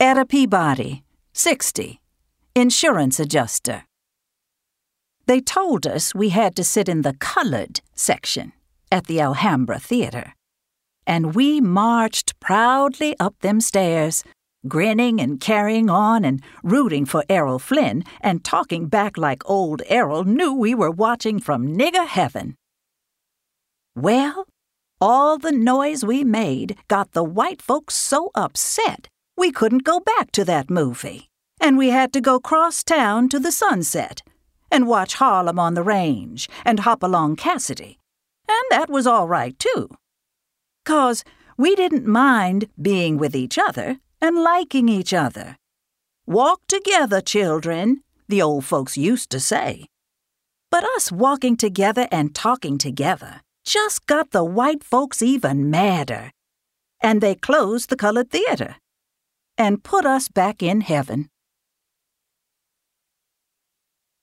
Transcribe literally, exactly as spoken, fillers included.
Etta Peabody, sixty, insurance adjuster. They told us we had to sit in the colored section at the Alhambra Theater, and we marched proudly up them stairs, grinning and carrying on and rooting for Errol Flynn and talking back like old Errol knew we were watching from nigger heaven. Well, all the noise we made got the white folks so upset we couldn't go back to that movie, and we had to go cross town to the Sunset and watch Harlem on the Range and Hopalong Cassidy, and that was all right, too. 'Cause we didn't mind being with each other and liking each other. Walk together, children, the old folks used to say. But us walking together and talking together just got the white folks even madder, and they closed the colored theater and put us back in heaven.